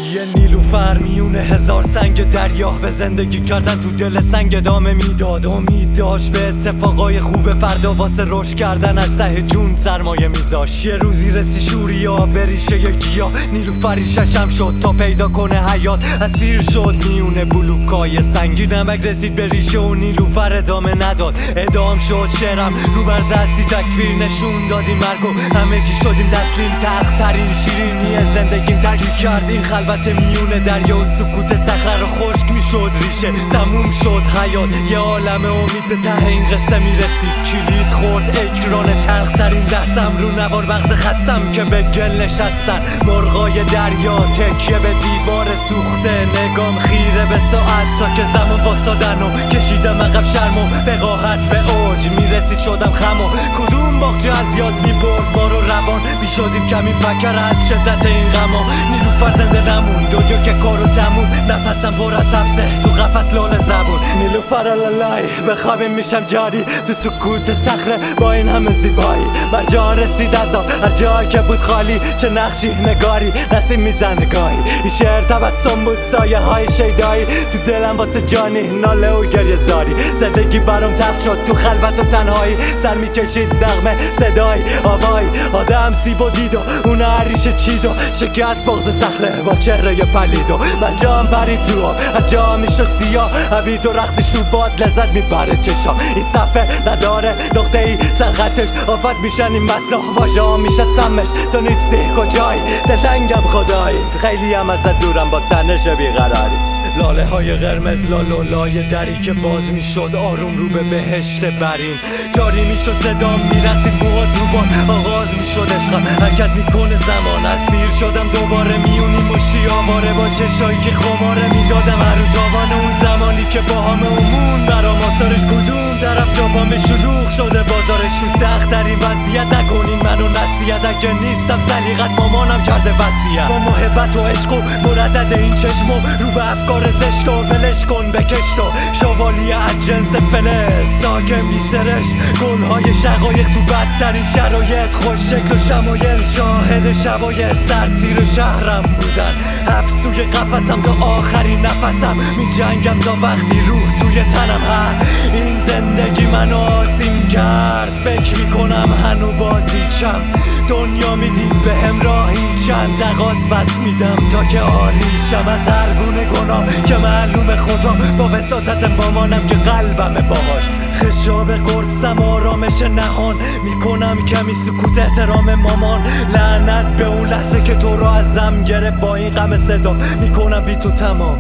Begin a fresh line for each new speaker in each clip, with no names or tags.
یه نیلوفر میونه هزار سنگ دریا به زندگی کردن تو دل سنگ ادامه میداد. امید داشت به اتفاقای خوب فردا واسه رشد کردن از ته جون سرمایه میذاش. یه روزی رسی شوریا به ریشه ی گیا، نیلوفری ششم شد تا پیدا کنه حیات. اسیر شد میونه بلوکای سنگی، نمک رسید به ریشه و نیلوفر ادامه نداد. ادام شد شعرم رو بر زستی تکفیر نشون دادیم مرگو همگی شدیم تسلیم. تلخ ترین شیرینی زندگیم ترکیب کرد این خلوت میونه دریا و سکوت صخره رو خشک میشد ریشه. تموم شد حیات، یه عالم امید به ته این قصه میرسید. کلید خورد اکران تلخ ترین دستم رو نوار مغز خستم که به گل نشستن. مرغای دریا تکیه به دیوار سوخته، نگام خیره به ساعت تا که زمان واسادن و کشیدم عقب شرم و وقاحت به اوج میرسید. شدم خم و کدوم باغچه از یاد میبرد ما رو روان میشدیم کمی پکر از شدت این غما. نیلوفر زنده نمون دو که کارو تموم، نفسم پر از حبسه تو قفس لال زبون. نیلوفر الالای بخوابیم میشم جاری تو سکوت صخره با این همه زیبایی. مرجان رسید از آب هر جایی که بود خالی، چه نقشی نگاری نسیم میزنه گاهی. این شعر تبسم بود سایه های شیدایی، تو دلم واسه جانی ناله و گریه زاری. زندگی برام تخت شد تو خلوت و تنهایی، سر میکشید نغمه صدای آوایی. آدم سیب و دید و اون عریشه چید و شکست بغض صخره با چهره پلید و مرجان پرید تو آب هر جا میشه سیاه. عبید و رقصش تو باد لذت میبره چشام. این صفحه نداره نقطه ای سرخطش، آفت میشن این متنا واژه‌ها میشه سمش. تو نیستی کجایی دلتنگم خدایی، خیلی هم ازت دورم با تنش بیقراری. لاله های قرمز لالولای دری که باز میشد آروم رو به بهشت برین. جاری میشد صدام میرقصید موهات رو باد، آغاز میشد عشقم حرکت میکنه زمان. اسیر شدم دوباره میونی مشی آواره با چشایی که خماره میدادم هر رو تاوان اون زمانی که با همه امون برام آثارش کدوم طرف جابام شلوغ شده بازارش. تو سخت ترین وضعیت نکنین منو نصیحت، اگه نیستم سلیقت مامانم کرده وصیت. با محبت و عشق و مردد این چشم و رو به افکار زشت و ولش کن بکشت و شوالی از جنس فلز ساکن بی سرشت. گلهای شقایق تو بدترین شرایط، خوش شکل و شمایل شاهد شبای سرد زیر شهرم بودن. حبسوی قفسم تا آخرین نفسم، می جنگم تا وقتی روح توی تنم. این زندگی منو آسیم کرد، فکر میکنم هنو بازیچم. دنیا میدید به همراهی چند تقاس بس میدم تا که آریشم از هر گونه گناه که معلوم خدا. با وساطت مامانم که قلبمه باهاش، خشاب قرصم آرامش نهان میکنم کمی سکوت احترام مامان. لعنت به اون لحظه که تو رو ازم گرفت، با این غم صدا میکنم بی تو تمام.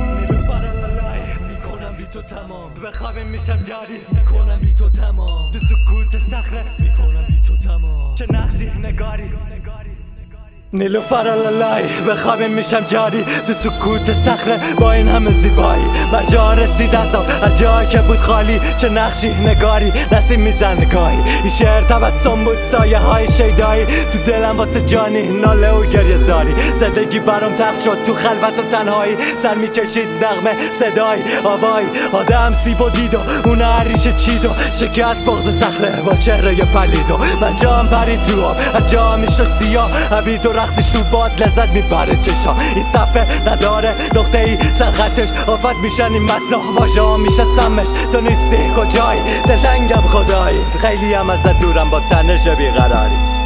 میکنم بی تو تمام، بخوابیم میشم جاری میکنم بی تو تمام. تو سکوت صخره میکنم بی تو تمام، چه نقشی نگاری. نیلوفر الالای بخوابیم میشم جاری تو سکوت صخره با این همه زیبایی. مرجان رسید از آب هر جایی که بود خالی، چه نقشی نگاری نسیم میزنه گاهی. این شعر تبسم بود سایه های شیدایی، تو دلم واسه جانی ناله و گریه زاری. زندگی برام تخت شد تو خلوت و تنهایی، سر میکشید نغمه صدای آوایی. آدم سیب و دید و اون عریشه چید و شکست بغض صخره با چهره پلید و مرجان پرید تو آب هر جا میشه سیاه. عبید و رقصش تو باد لذت میبره چشام. این صفحه نداره نقطه ای سرخطش، آفت میشن این متنا واژه‌ها میشه سمش. تو نیستی کجایی دلتنگم خدایی، خیلی هم ازت دورم با تنش بیقراری.